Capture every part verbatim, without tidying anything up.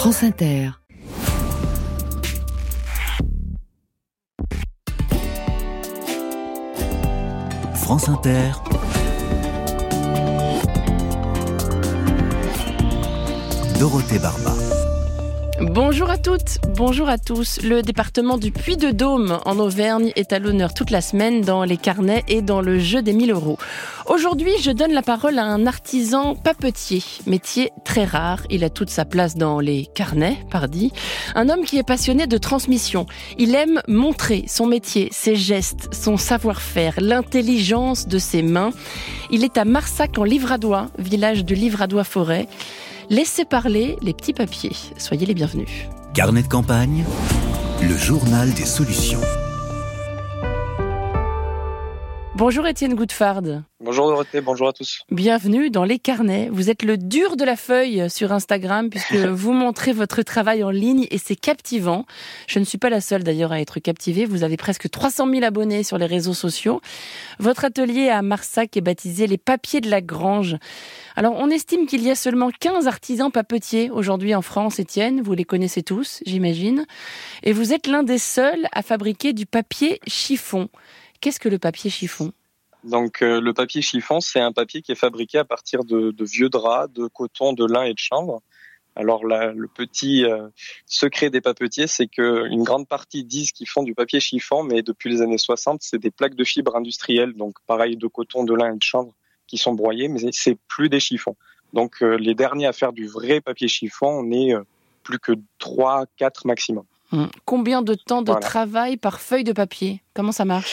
France Inter. France Inter. Dorothée Barba. Bonjour à toutes, bonjour à tous. Le département du Puy-de-Dôme en Auvergne est à l'honneur toute la semaine dans les carnets et dans le jeu des mille euros. Aujourd'hui, je donne la parole à un artisan papetier, métier très rare. Il a toute sa place dans les carnets, pardi. Un homme qui est passionné de transmission. Il aime montrer son métier, ses gestes, son savoir-faire, l'intelligence de ses mains. Il est à Marsac en Livradois, village de Livradois-Forêt. Laissez parler les petits papiers. Soyez les bienvenus. Carnet de campagne, le journal des solutions. Bonjour Étienne Goudfard. Bonjour Dorothée, bonjour à tous. Bienvenue dans les carnets. Vous êtes le dur de la feuille sur Instagram puisque vous montrez votre travail en ligne et c'est captivant. Je ne suis pas la seule d'ailleurs à être captivée. Vous avez presque trois cent mille abonnés sur les réseaux sociaux. Votre atelier à Marsac est baptisé les papiers de la Grange. Alors on estime qu'il y a seulement quinze artisans papetiers aujourd'hui en France, Étienne. Vous les connaissez tous, j'imagine. Et vous êtes l'un des seuls à fabriquer du papier chiffon. Qu'est-ce que le papier chiffon ? Donc euh, le papier chiffon, c'est un papier qui est fabriqué à partir de, de vieux draps, de coton, de lin et de chanvre. Alors là, le petit euh, secret des papetiers, c'est que une grande partie disent qu'ils font du papier chiffon, mais depuis les années soixante, c'est des plaques de fibres industrielles, donc pareil de coton, de lin et de chanvre, qui sont broyées, mais c'est plus des chiffons. Donc euh, les derniers à faire du vrai papier chiffon, on est euh, plus que trois, quatre maximum. Hum. Combien de temps de Voilà. travail par feuille de papier ? Comment ça marche ?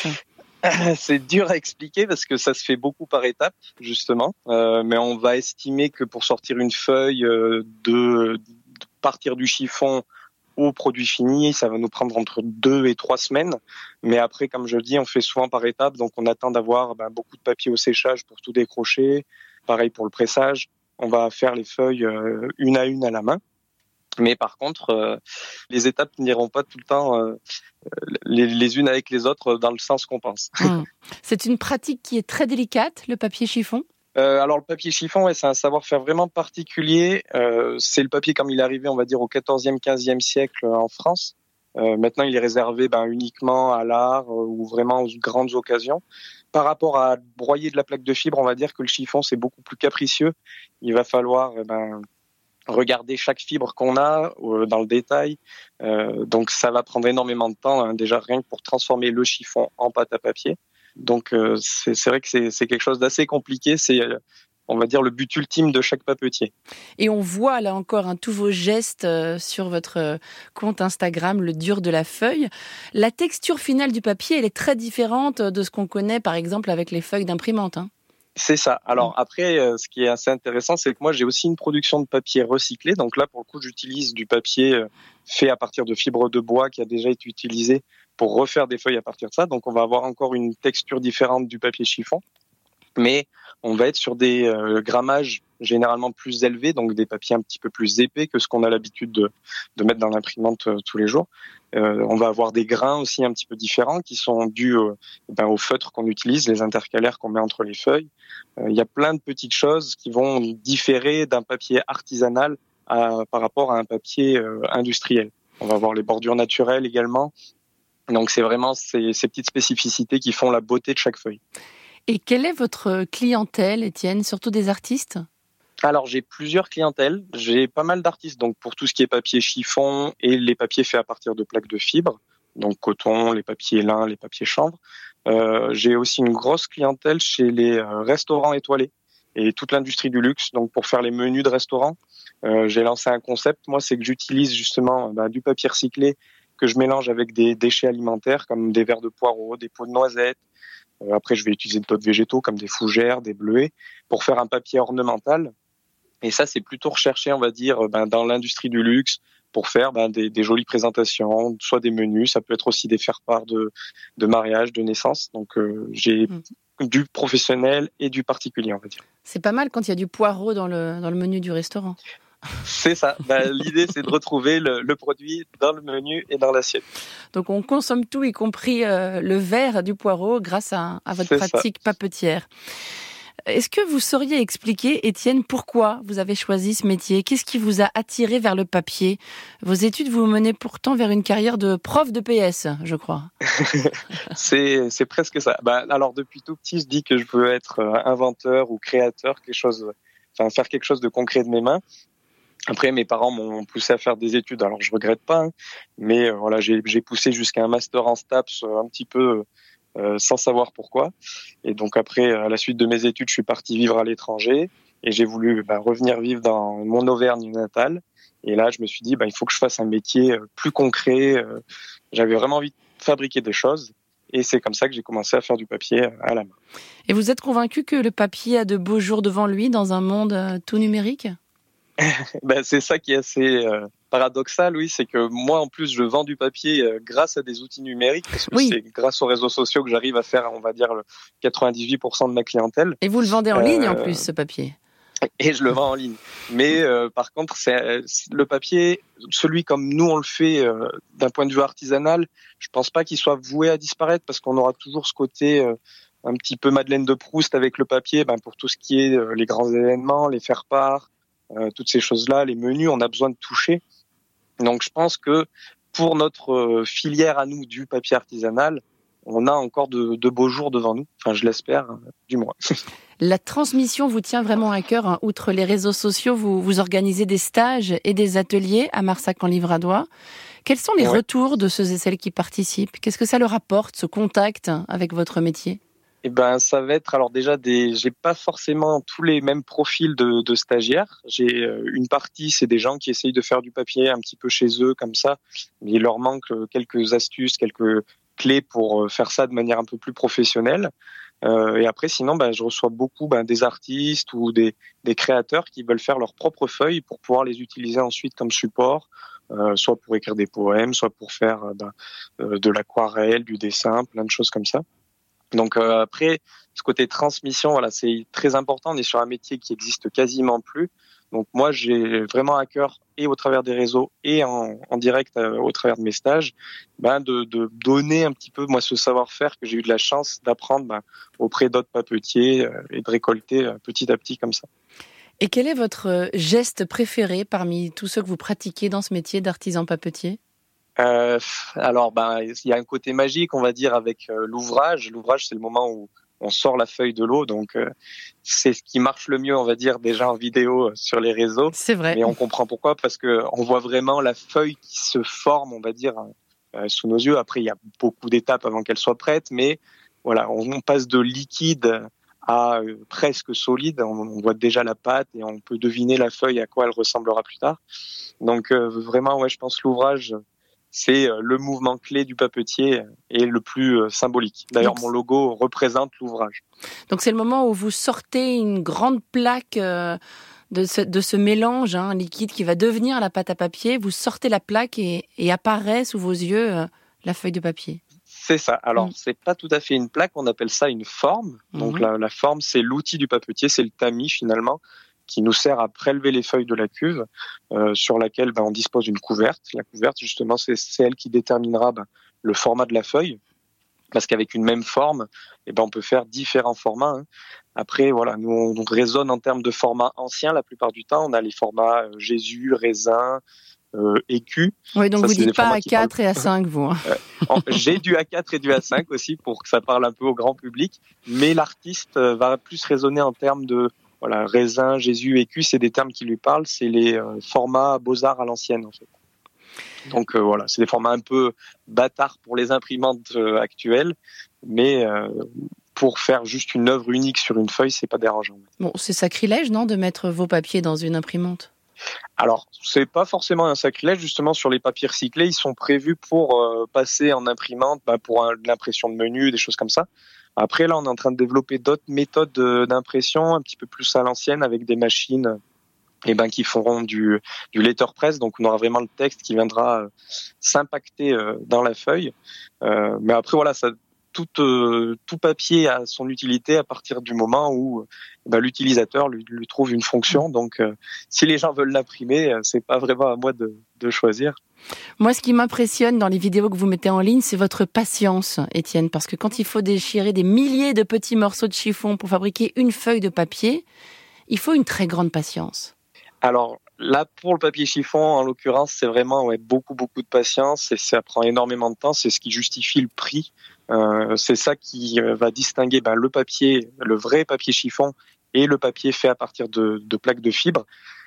C'est dur à expliquer parce que ça se fait beaucoup par étapes, justement. Euh, mais on va estimer que pour sortir une feuille euh, de, de partir du chiffon au produit fini, ça va nous prendre entre deux et trois semaines. Mais après, comme je le dis, on fait souvent par étapes. Donc, on attend d'avoir ben, beaucoup de papier au séchage pour tout décrocher. Pareil pour le pressage. On va faire les feuilles euh, une à une à la main. Mais par contre, euh, les étapes n'iront pas tout le temps euh, les, les unes avec les autres dans le sens qu'on pense. Hum. C'est une pratique qui est très délicate, le papier chiffon ? Euh, alors le papier chiffon, ouais, c'est un savoir-faire vraiment particulier. Euh, c'est le papier comme il est arrivé, on va dire, au quatorzième, quinzième siècle en France. Euh, maintenant, il est réservé ben, uniquement à l'art euh, ou vraiment aux grandes occasions. Par rapport à broyer de la plaque de fibre, on va dire que le chiffon, c'est beaucoup plus capricieux. Il va falloir... Eh ben, regarder chaque fibre qu'on a euh, dans le détail. Euh, donc, ça va prendre énormément de temps, hein, déjà rien que pour transformer le chiffon en pâte à papier. Donc, euh, c'est, c'est vrai que c'est, c'est quelque chose d'assez compliqué. C'est, euh, on va dire, le but ultime de chaque papetier. Et on voit là encore un tous vos gestes euh, sur votre euh, compte Instagram, le dur de la feuille. La texture finale du papier, elle est très différente de ce qu'on connaît, par exemple, avec les feuilles d'imprimante, hein. C'est ça. Alors après, euh, ce qui est assez intéressant, c'est que moi, j'ai aussi une production de papier recyclé. Donc là, pour le coup, j'utilise du papier euh, fait à partir de fibres de bois qui a déjà été utilisé pour refaire des feuilles à partir de ça. Donc on va avoir encore une texture différente du papier chiffon. Mais on va être sur des euh, grammages généralement plus élevés, donc des papiers un petit peu plus épais que ce qu'on a l'habitude de, de mettre dans l'imprimante euh, tous les jours. Euh, on va avoir des grains aussi un petit peu différents qui sont dus euh, ben, au feutre qu'on utilise, les intercalaires qu'on met entre les feuilles. Euh, il y a plein de petites choses qui vont différer d'un papier artisanal à, par rapport à un papier euh, industriel. On va avoir les bordures naturelles également. Donc c'est vraiment ces, ces petites spécificités qui font la beauté de chaque feuille. Et quelle est votre clientèle, Étienne, surtout des artistes ? Alors, j'ai plusieurs clientèles. J'ai pas mal d'artistes, donc pour tout ce qui est papier chiffon et les papiers faits à partir de plaques de fibres, donc coton, les papiers lin, les papiers chanvre. Euh, j'ai aussi une grosse clientèle chez les euh, restaurants étoilés et toute l'industrie du luxe. Donc, pour faire les menus de restaurants, euh, j'ai lancé un concept. Moi, c'est que j'utilise justement bah, du papier recyclé que je mélange avec des déchets alimentaires comme des verres de poireaux, des pots de noisettes. Euh, après, je vais utiliser d'autres végétaux comme des fougères, des bleuets pour faire un papier ornemental. Et ça, c'est plutôt recherché, on va dire, ben, dans l'industrie du luxe pour faire ben, des, des jolies présentations, soit des menus, ça peut être aussi des faire-part de, de mariage, de naissance. Donc, euh, j'ai mmh. du professionnel et du particulier, on va dire. C'est pas mal quand il y a du poireau dans le, dans le menu du restaurant. C'est ça. Ben, l'idée, c'est de retrouver le, le produit dans le menu et dans l'assiette. Donc, on consomme tout, y compris euh, le verre du poireau, grâce à, à votre c'est pratique ça. papetière. Est-ce que vous sauriez expliquer, Étienne, pourquoi vous avez choisi ce métier ? Qu'est-ce qui vous a attiré vers le papier ? Vos études vous menez pourtant vers une carrière de prof de P S, je crois. c'est, c'est presque ça. Bah, alors, depuis tout petit, je dis que je veux être inventeur ou créateur, quelque chose, enfin, faire quelque chose de concret de mes mains. Après, mes parents m'ont poussé à faire des études. Alors, je regrette pas, hein, mais euh, voilà, j'ai, j'ai poussé jusqu'à un master en STAPS, un petit peu euh, sans savoir pourquoi. Et donc après, à la suite de mes études, je suis parti vivre à l'étranger et j'ai voulu bah, revenir vivre dans mon Auvergne natale. Et là, je me suis dit, bah, il faut que je fasse un métier plus concret. J'avais vraiment envie de fabriquer des choses. Et c'est comme ça que j'ai commencé à faire du papier à la main. Et vous êtes convaincu que le papier a de beaux jours devant lui dans un monde tout numérique ? Ben, c'est ça qui est assez euh, paradoxal, oui, c'est que moi, en plus, je vends du papier euh, grâce à des outils numériques, parce que oui. C'est grâce aux réseaux sociaux que j'arrive à faire, on va dire, le quatre-vingt-dix-huit pour cent de ma clientèle. Et vous le vendez en euh, ligne, en plus, ce papier ? Et je le vends en ligne. Mais euh, par contre, c'est, c'est le papier, celui comme nous on le fait euh, d'un point de vue artisanal, je pense pas qu'il soit voué à disparaître, parce qu'on aura toujours ce côté euh, un petit peu Madeleine de Proust avec le papier, ben, pour tout ce qui est euh, les grands événements, les faire-part, Euh, toutes ces choses-là, les menus, on a besoin de toucher. Donc je pense que pour notre euh, filière à nous du papier artisanal, on a encore de, de beaux jours devant nous. Enfin, je l'espère, euh, du moins. La transmission vous tient vraiment à cœur. Hein. Outre les réseaux sociaux, vous, vous organisez des stages et des ateliers à Marsac-en-Livradois. Quels sont les ouais. retours de ceux et celles qui participent ? Qu'est-ce que ça leur apporte, ce contact avec votre métier ? Eh ben, ça va être alors déjà des. J'ai pas forcément tous les mêmes profils de, de stagiaires. J'ai une partie, c'est des gens qui essayent de faire du papier un petit peu chez eux comme ça, mais il leur manque quelques astuces, quelques clés pour faire ça de manière un peu plus professionnelle. Euh, et après, sinon, ben, je reçois beaucoup ben, des artistes ou des, des créateurs qui veulent faire leurs propres feuilles pour pouvoir les utiliser ensuite comme support, euh, soit pour écrire des poèmes, soit pour faire ben, euh, de l'aquarelle, du dessin, plein de choses comme ça. Donc euh, après, ce côté transmission, voilà, c'est très important. On est sur un métier qui existe quasiment plus. Donc moi, j'ai vraiment à cœur, et au travers des réseaux et en, en direct euh, au travers de mes stages, ben de, de donner un petit peu moi ce savoir-faire que j'ai eu de la chance d'apprendre ben, auprès d'autres papetiers euh, et de récolter euh, petit à petit comme ça. Et quel est votre geste préféré parmi tous ceux que vous pratiquez dans ce métier d'artisan papetier ? Euh, alors, ben, il y a un côté magique, on va dire, avec euh, l'ouvrage. L'ouvrage, c'est le moment où on sort la feuille de l'eau, donc euh, c'est ce qui marche le mieux, on va dire, déjà en vidéo euh, sur les réseaux. C'est vrai. Mais on comprend pourquoi, parce que on voit vraiment la feuille qui se forme, on va dire, euh, sous nos yeux. Après, il y a beaucoup d'étapes avant qu'elle soit prête, mais voilà, on, on passe de liquide à euh, presque solide. On, on voit déjà la pâte et on peut deviner la feuille à quoi elle ressemblera plus tard. Donc euh, vraiment, ouais, je pense l'ouvrage. C'est le mouvement clé du papetier et le plus symbolique. D'ailleurs, mon logo représente l'ouvrage. Donc, c'est le moment où vous sortez une grande plaque de ce, de ce mélange hein, liquide qui va devenir la pâte à papier. Vous sortez la plaque et, et apparaît sous vos yeux euh, la feuille de papier. C'est ça. Alors, mmh. c'est pas tout à fait une plaque. On appelle ça une forme. Donc, mmh. la, la forme, c'est l'outil du papetier. C'est le tamis, finalement, qui nous sert à prélever les feuilles de la cuve, euh, sur laquelle ben, on dispose d'une couverte. La couverte, justement, c'est, c'est elle qui déterminera ben, le format de la feuille, parce qu'avec une même forme, eh ben, on peut faire différents formats. Hein. Après, voilà, nous, on, on raisonne en termes de formats anciens la plupart du temps. On a les formats euh, Jésus, raisin, euh, écu. Oui, donc ça, vous dites pas A quatre parlent... et A cinq, vous. Hein. Euh, j'ai du A quatre et du A cinq aussi, pour que ça parle un peu au grand public, mais l'artiste euh, va plus raisonner en termes de Voilà, raisin, Jésus, écu, c'est des termes qui lui parlent, c'est les euh, formats beaux-arts à l'ancienne, en fait. Donc euh, voilà, c'est des formats un peu bâtards pour les imprimantes euh, actuelles, mais euh, pour faire juste une œuvre unique sur une feuille, c'est pas dérangeant. Bon, c'est sacrilège, non, de mettre vos papiers dans une imprimante ? Alors, c'est pas forcément un sacrilège, justement, sur les papiers recyclés, ils sont prévus pour euh, passer en imprimante, bah, pour un, l'impression de menus, des choses comme ça. Après, là, on est en train de développer d'autres méthodes d'impression, un petit peu plus à l'ancienne, avec des machines eh ben, qui feront du, du letterpress. Donc, on aura vraiment le texte qui viendra euh, s'impacter euh, dans la feuille. Euh, mais après, voilà, ça, tout, euh, tout papier a son utilité à partir du moment où bah, l'utilisateur lui, lui trouve une fonction. Donc, euh, si les gens veulent l'imprimer, c'est pas vraiment à moi de, de choisir. Moi, ce qui m'impressionne dans les vidéos que vous mettez en ligne, c'est votre patience, Étienne, parce que quand il faut déchirer des milliers de petits morceaux de chiffon pour fabriquer une feuille de papier, il faut une très grande patience. Alors là, pour le papier chiffon, en l'occurrence, c'est vraiment ouais, beaucoup, beaucoup de patience et ça prend énormément de temps. C'est ce qui justifie le prix. Euh, c'est ça qui va distinguer ben, le papier, le vrai papier chiffon et le papier fait à partir de, de plaques de fibres.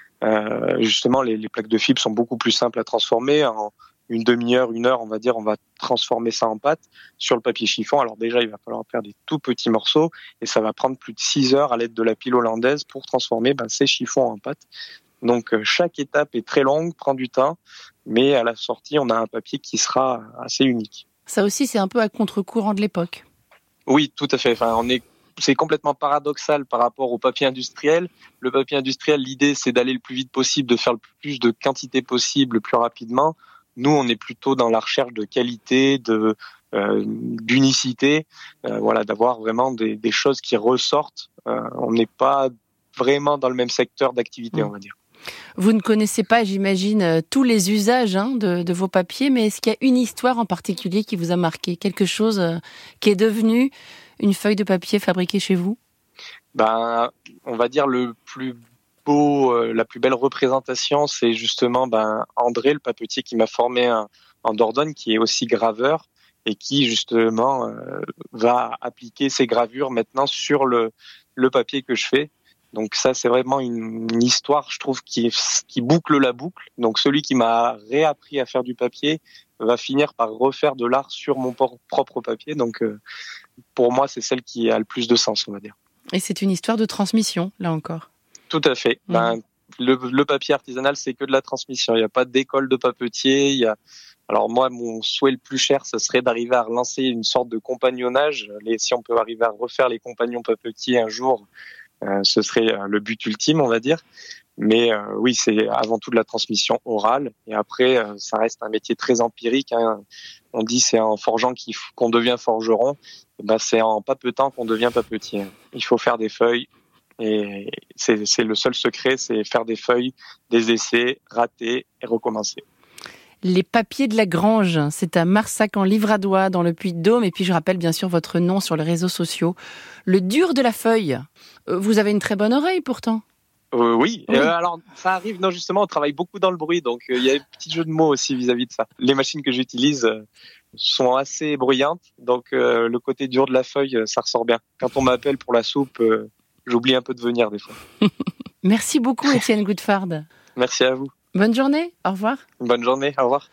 Euh, justement, les, les plaques de fibres sont beaucoup plus simples à transformer. En une demi-heure, une heure, on va dire, on va transformer ça en pâte. Sur le papier chiffon, alors déjà, il va falloir faire des tout petits morceaux et ça va prendre plus de six heures à l'aide de la pile hollandaise pour transformer ben, ces chiffons en pâte. Donc, chaque étape est très longue, prend du temps, mais à la sortie, on a un papier qui sera assez unique. Ça aussi, c'est un peu à contre-courant de l'époque. Oui, tout à fait. Enfin, on est C'est complètement paradoxal par rapport au papier industriel. Le papier industriel, l'idée, c'est d'aller le plus vite possible, de faire le plus de quantité possible, le plus rapidement. Nous, on est plutôt dans la recherche de qualité, de euh, d'unicité, euh, voilà, d'avoir vraiment des, des choses qui ressortent. Euh, on n'est pas vraiment dans le même secteur d'activité, mmh. on va dire. Vous ne connaissez pas, j'imagine, tous les usages hein, de, de vos papiers, mais est-ce qu'il y a une histoire en particulier qui vous a marqué ? Quelque chose euh, qui est devenu une feuille de papier fabriquée chez vous ? Ben, on va dire le plus beau, euh, la plus belle représentation, c'est justement ben, André, le papetier qui m'a formé en, en Dordogne, qui est aussi graveur et qui justement euh, va appliquer ses gravures maintenant sur le, le papier que je fais. Donc ça, c'est vraiment une, une histoire, je trouve, qui, qui boucle la boucle. Donc celui qui m'a réappris à faire du papier va finir par refaire de l'art sur mon propre papier. Donc euh, pour moi, c'est celle qui a le plus de sens, on va dire. Et c'est une histoire de transmission, là encore. Tout à fait. Mmh. Ben, le, le papier artisanal, c'est que de la transmission. Il n'y a pas d'école de papetier. Il y a... Alors moi, mon souhait le plus cher, ce serait d'arriver à relancer une sorte de compagnonnage. Les, si on peut arriver à refaire les compagnons papetiers un jour, Euh, ce serait le but ultime, on va dire. Mais euh, oui, c'est avant tout de la transmission orale. Et après, euh, ça reste un métier très empirique. Hein. On dit c'est en forgeant qu'on devient forgeron. Et ben, c'est en papetant qu'on devient papetier. Il faut faire des feuilles. Et c'est, c'est le seul secret, c'est faire des feuilles, des essais, rater et recommencer. Les papiers de la Grange, c'est à Marsac en Livradois, dans le Puy-de-Dôme. Et puis je rappelle bien sûr votre nom sur les réseaux sociaux. Le dur de la feuille. Vous avez une très bonne oreille pourtant. Euh, oui, oui. Euh, alors ça arrive, non justement, on travaille beaucoup dans le bruit, donc il euh, y a un petit jeu de mots aussi vis-à-vis de ça. Les machines que j'utilise euh, sont assez bruyantes, donc euh, le côté dur de la feuille, ça ressort bien. Quand on m'appelle pour la soupe, euh, j'oublie un peu de venir des fois. Merci beaucoup Étienne Goudfard. Merci à vous. Bonne journée, au revoir. Bonne journée, au revoir.